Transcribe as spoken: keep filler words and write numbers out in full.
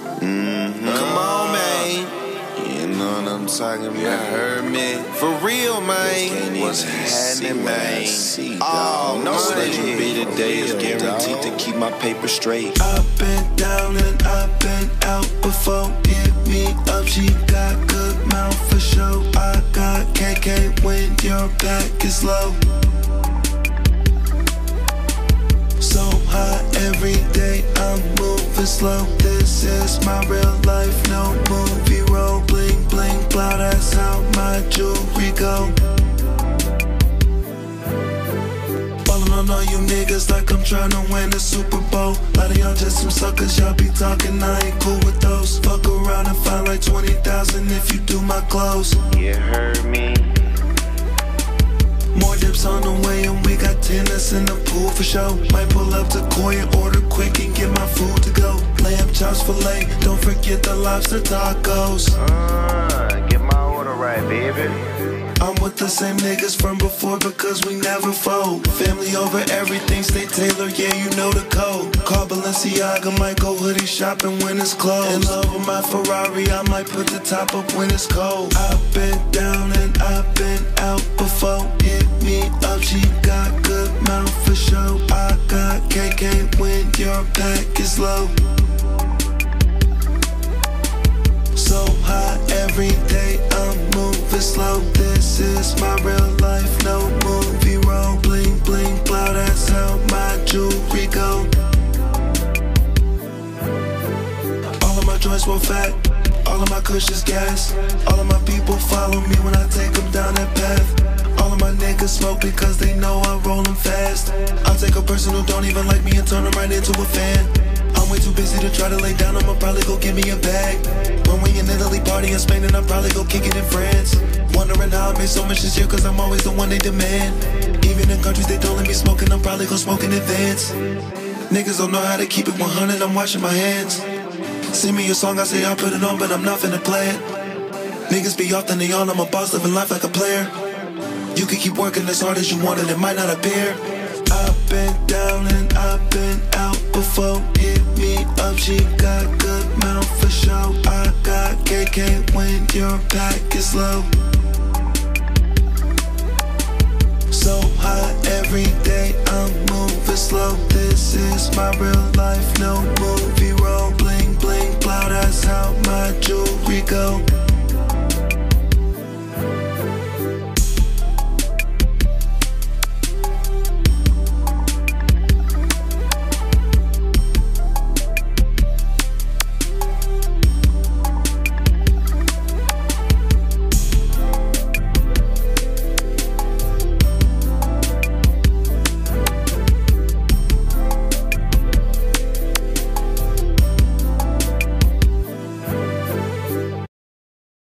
Mm-hmm. Come on, man. You know what I'm talking about. You heard me. For real, man. What's happening, man? Oh, no, that you be today is guaranteed to keep my paper straight. I've been down and I've been out before. Hit me up, she got good mouth for show. I got K K when your back is low. So high every day, I'm moving slow. This is my real life, no movie role. Bling, bling, blow, that's how my jewelry go. Ballin' on all you niggas like I'm tryna win the Super Bowl. Lot of y'all just some suckers, y'all be talking, I ain't cool with those. Fuck around and find like twenty thousand if you do my clothes. You heard me. More dips on the way and we got tennis in the pool for show. Might pull up to Koi and order quick and get my food to go. Lamb chops filet, don't forget the lobster tacos. Uh, get my order right, baby. I'm with the same niggas from before because we never fold. Family over everything, stay tailored, yeah, you know the code. Call Balenciaga, might go hoodie shopping when it's closed. In love with my Ferrari, I might put the top up when it's cold. I've been down and I've been out before. Hit me up, she got good mouth for show. I got K K when your back is low. So high every day, I'm moving slow. This is my real life, no movie role. Bling, bling, blow, that's how my jewelry go. All of my joints were fat, all of my cushions gas. All of my people follow me when I take them down that path. All of my niggas smoke because they know I roll them fast. I'll take a person who don't even like me and turn them right into a fan. I'm way too busy to try to lay down, I'ma probably go get me a bag. When we in Italy, party in Spain, and I'll probably go kick it in France. Wondering how I made so much this year, cause I'm always the one they demand. Even in countries they don't let me smoke, and I'm probably gon' smoke in advance. Niggas don't know how to keep it one hundred, I'm washing my hands. Send me a song, I say I'll put it on, but I'm not finna play it. Niggas be off, then they on, I'm a boss, living life like a player. You can keep working as hard as you want, and it might not appear. I've been down and I've been out before. Hit me up, she got good mouth for show. I got K K when your back is low. So high every day, I'm moving slow. This is my real life, no movie role. Bling,